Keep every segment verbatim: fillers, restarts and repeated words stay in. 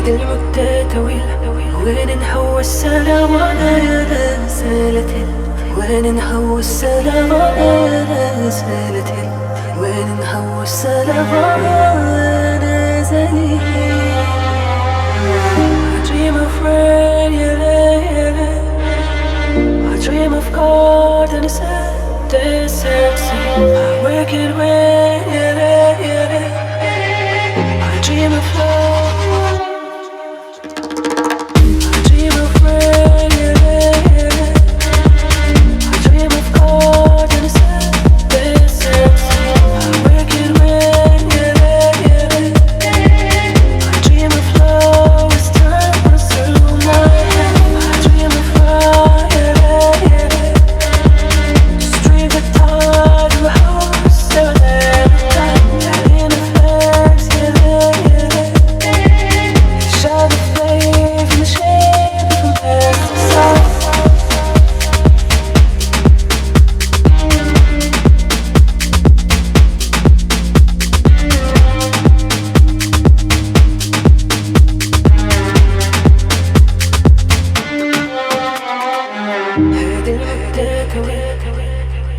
هذه المدة طويلة، وين نحو السلام على رسالتي، وين نحو السلام على رسالتي، وين نحو السلام على نزلي. I dream of rain, yeah, yeah. I dream of God and His deception. I wake it rain, yeah, yeah. I dream of love. I dream of rain, yeah, yeah. I dream of God and His deception. I wake it rain, yeah, yeah. I dream of love is turning through my head. I dream of fire, yeah, yeah. String guitar to a house, seven every time. In the flags, yeah, yeah. Shine the flame in the shape from past to south. هذه المدة طويلة،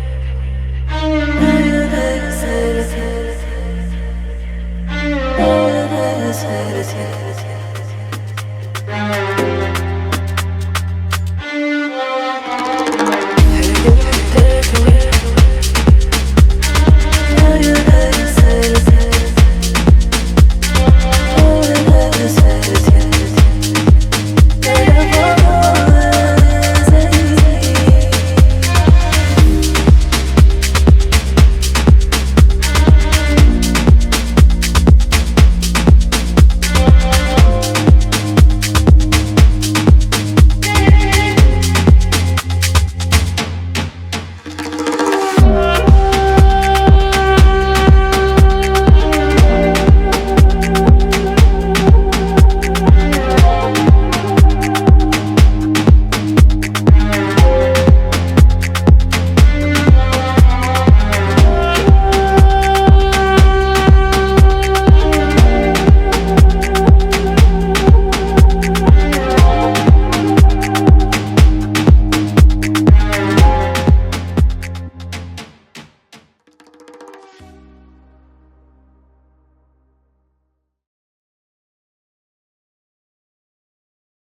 أنا رسالتي، أنا رسالتي.